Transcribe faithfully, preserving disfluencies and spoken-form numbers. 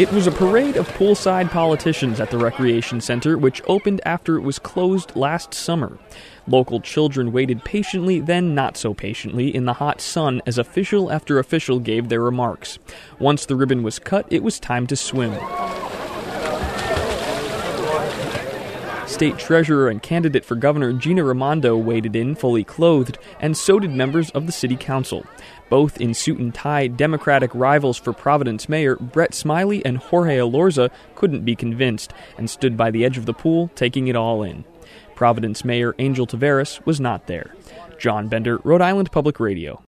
It was a parade of poolside politicians at the recreation center, which opened after it was closed last summer. Local children waited patiently, then not so patiently, in the hot sun as official after official gave their remarks. Once the ribbon was cut, it was time to swim. State Treasurer and candidate for governor Gina Raimondo waded in fully clothed, and so did members of the city council. Both in suit and tie, Democratic rivals for Providence Mayor Brett Smiley and Jorge Elorza couldn't be convinced and stood by the edge of the pool, taking it all in. Providence Mayor Angel Taveras was not there. John Bender, Rhode Island Public Radio.